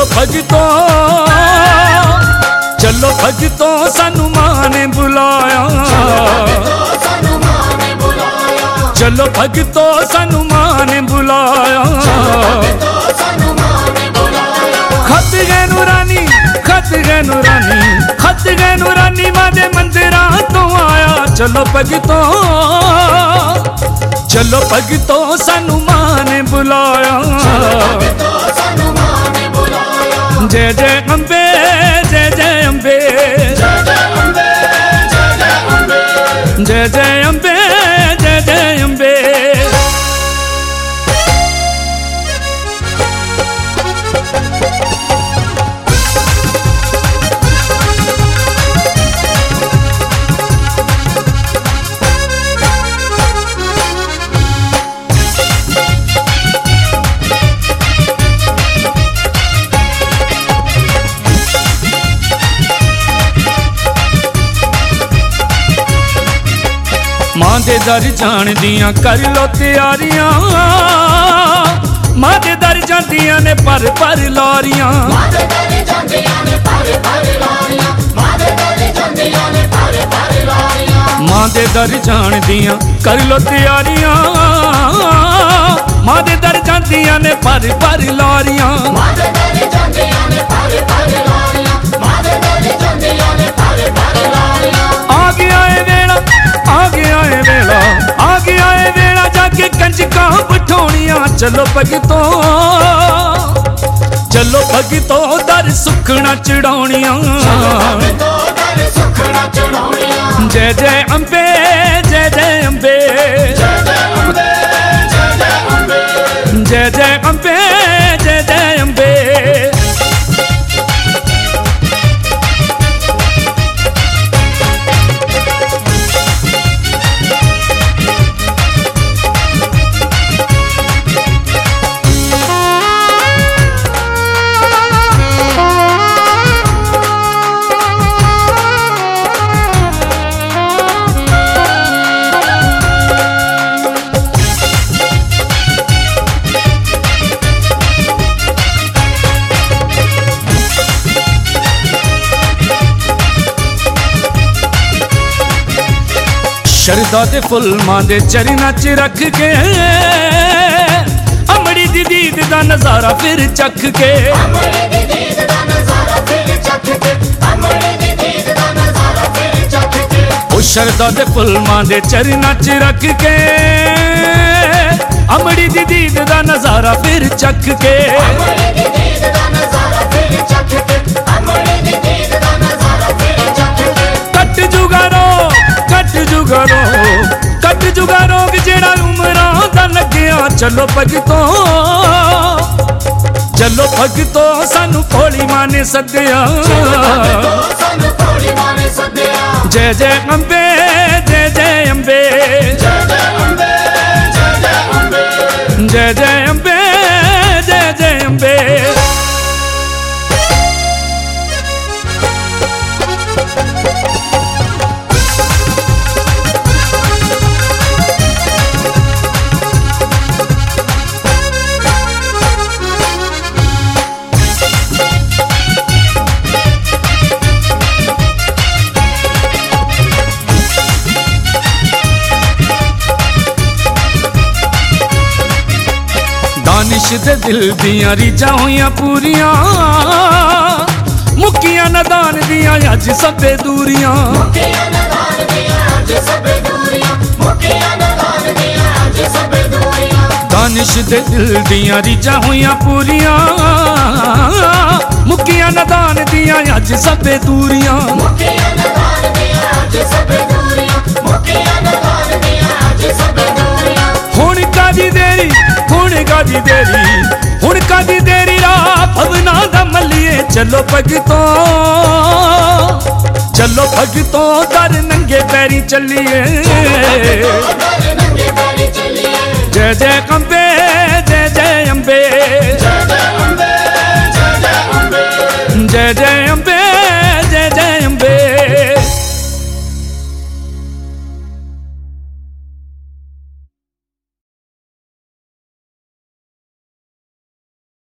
भगतों, चलो भगतों सानू मां ने बुलाया। चलो भगतों सानू मां ने बुलाया। खत गए नूरानी, खत गए नूरानी, खत गए नूरानी मां दे मंदिरां तो आया। चलो भगतों, चलो भगतों सानू मां ने बुलाया। जय जय अम्बे, जय जय अम्बे, जय जय अम्बे, जय जय अम्बे। मां दे दर जान दियां कर लो तैयारियां। मां दे दर जांदियां ने पर लारियां। मां दे दर जांदियां ने पर लारियां। मां दे दर जान दियां कर लो तैयारियां। मां दे दर जांदियां ने पर लारियां। आ गया है वेला, आ गया है वेला, आ गया है वेला जाके कंजकां बिठाउणियां। चलो भगतों, चलो भगतों दर सुखना चढ़ाउणियां। जय जय अम्बे, जय जय अम्बे, जय जय अम्बे, जय जय अम्बे। शरदा दे फुल मां दे चरनां च रख के, अमड़ी दी दीद दा नजारा फिर चख के। ओ शरदा दे फुल मां दे चरनां च रख के, अमड़ी दी दीद दा नजारा फिर चख के। कट जुगारो, कट जुगारो, कट जुगारो जेड़ा उमरां दा लग्या। चलो भगतों, चलो भगतों सानू भोली मां ने सद्दिया। जय जय अम्बे, जय जय अम्बे, जय जय अम्बे, जय जय अम्बे। दानिश दे दिल दियां रीझां होइयां पूरियां। मुक्कियां नदान दियां अज सबे दूरियां। दानिश दे दिल दियां रीझां होइयां पूरियां। मुक्कियां नदान दियां अज सबे दूरियां। हुण कादी देरी, हुण कादी देरी, हुण कादी देरी राह भवना दा मल्लिए। चलो भगतों, चलो भगतों दर नंगे पैरी चलिए। जय जय अम्बे,